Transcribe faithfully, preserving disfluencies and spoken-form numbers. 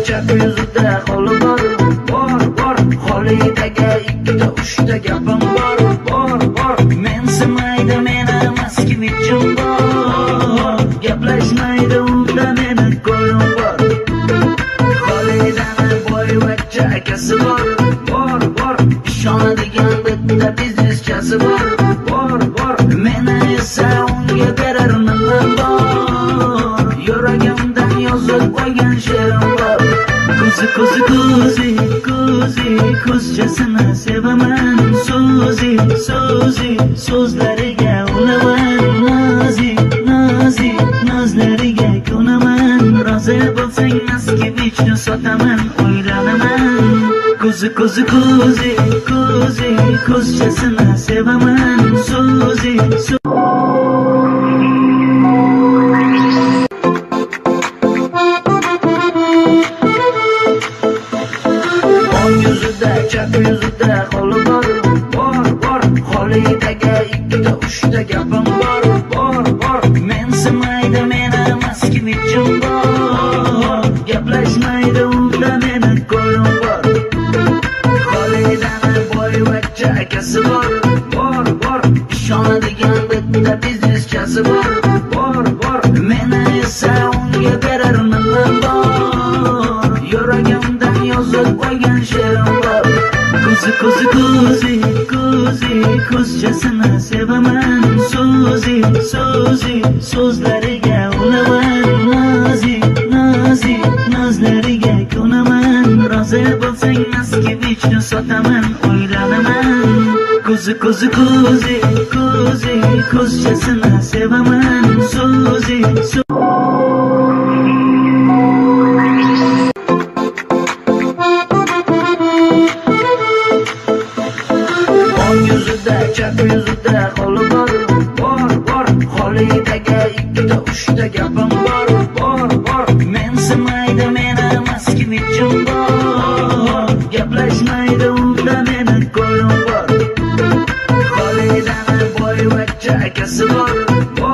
chap yuzida qo'li bor, bor bor. Xolidagi ikkita uchta gapim bor, bor bor. Mensimaydi meni Moskvichim bor, gaplashmaydi unda meni ko'lim bor. Xolidani boyvachcha akasi bor, bor bor. Ishonadigan bitta bizneschasi bor, bor bor. Meni esa unga berarman bor, yuragimdan yozib qo'ygan she'rim bor. Ko'zi ko'zi ko'zi ko'zi ko'zchasini sevaman, so'zi so'zi so'zlariga unaman, nozik nozik nozlariga ko'naman. Rozi bo'lsang Moskvichni sotaman, o'ylanaman. Ko'zi ko'zi ko'zi ko'zi ko'zchasini sevaman, so'zi chap yuzida qo'li bor, bor bor. Xolidagi ikkita uchta gapim bor, bor bor. Mensimaydi meni Moskvichim bor, gaplashmaydi unda meni ko'lim bor. Xolidani boyvachcha akasi bor, bor bor. Ishonadigan bitta bizneschasi bor, bor bor. Meni esa unga berarman bor, yuragimdan yozib qo'ygan she'rim bor. Ko'zi ko'zi ko'zi ko'zi ko'zchasini sevaman, so'zi so'zi so'zlariga unaman, nozik nozik nozlariga ko'naman. Rozi bo'lsang Moskvichni sotaman, o'ylanaman. Ko'zi ko'zi ko'zi ko'zi ko'zchasini sevaman, so'zi chap yuzida qo'li bor, bor bor. Xolidagi ikkita uchta gapim bor, bor bor. Mensimaydi meni Moskvichim bor, gaplashmaydi unda meni ko'lim bor. Xolidani boyvachcha akasi bor, bor